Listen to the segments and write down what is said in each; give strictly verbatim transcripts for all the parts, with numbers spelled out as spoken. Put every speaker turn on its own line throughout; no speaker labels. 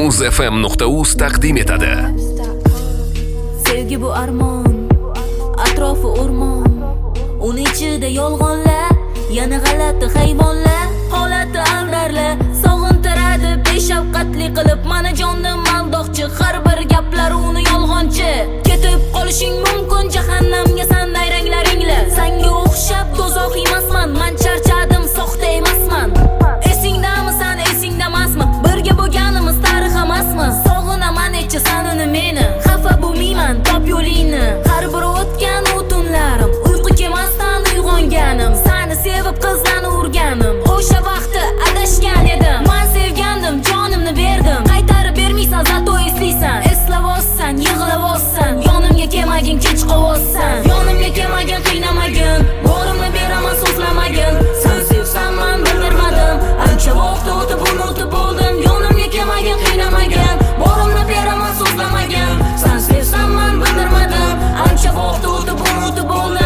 muzfm nuqta uz taqdim etadi.
Sevgi bu armon, atrofi o'rmon, uni ichida yolg'onlar, yana g'alati hayvonlar, holati aldarlar, sog'intiradi beshafqatli qilib mana jonnim maldoqchi, har bir gaplari uni yolg'onchi. Ketib qolishing mumkin jahannamga san nayranglaringla. Senga o'xshab dozoq emasman, men charchadim, soxta emasman. Esingdami san, esingdamasmi? Birga bo'lganimiz tarix emasmi? Sog'inaman etchi san uni meni, xafa bo'lmayman, top yo'lingni. Har bir o'tgan u tunlarim, uyqu kelmasdan uyg'onganim, seni sevib qizlarni urganim. O'sha vaqtda adashgan edim, men sevgandim, jonimni berdim. Qaytarib bermaysan, zato eslaysan, eslavozsan, yig'lavozsan. Yonimga kelmagin, kech qovozsan. Yonimga kelmagin, qiynamagin, borimni beraman, so'zlamagin. Sen sevsan, men bildirmadim, ancha vaqt o'tib unutib bo'ldim. Yonimga kelmagin, qiynamagin, borimni beraman, so'zlamagin. Sen sevsan, men bildirmadim, ancha vaqt o'tib unutib bo'ldim.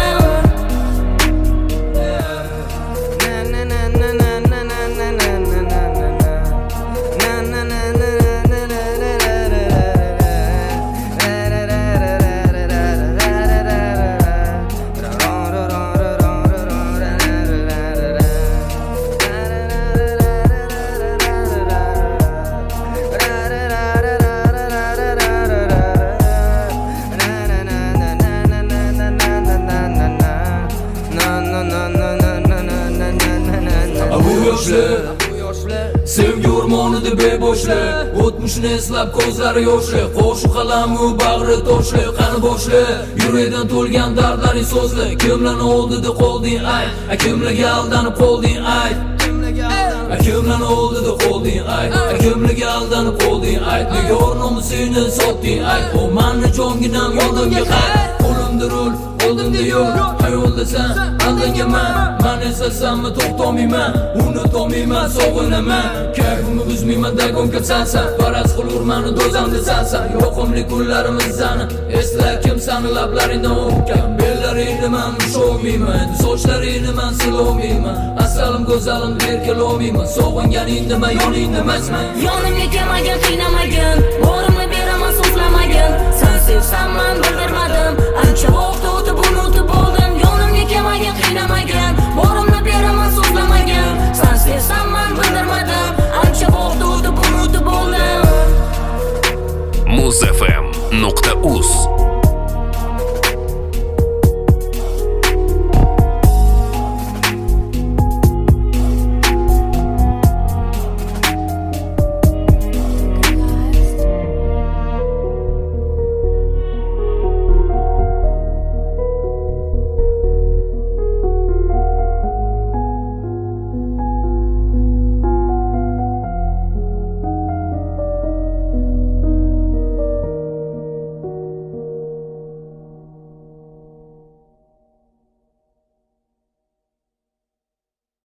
Sevgi o'rmonida beboshlar, o'tmishni eslab ko'zlari yoshli, qo'shiq qalamu bag'ri toshli, qani boshli, yurakdan to'lgan dardlaring so'zli. Kimlarni oldida qolding ay, kimlarga aldanib qolding ay, kimlarni oldida qolding ay, kimlarga aldanib qolding ay. Nega o'rnomini sotding ay, o menni jonginam yonimga qayt. Qo'limda rul, oldimda yo'l, hayolda sen aldangaman. Men eslasammi to'xtamayman, unutolmayman, sog'inaman. Kayfimni buzmayman, dagonga sansan, faraz qilurman do'zamda sansan. Yoqimli kunlarimizni esla, kim sani lablaringdan o'pgan. Bellaringni men usholmayman, sochlaringni men silolmayman. Asalim go'zalim berkilolmayman, sog'inganingda men yoningda emasman.
Yonimga kelmagin, qiynamagin, borimni beraman, so'zlamagin. Sen sevsan, men bildirmadim, ancha vaqt o'tib unutib bo'ldim. Yonimga kelmagin, qiynamagin, borimni beraman, so'zlamagin. Sen sevsan, men bildirmadim, ancha vaqt o'tib unutib bo'ldim.
muzfm nuqta uz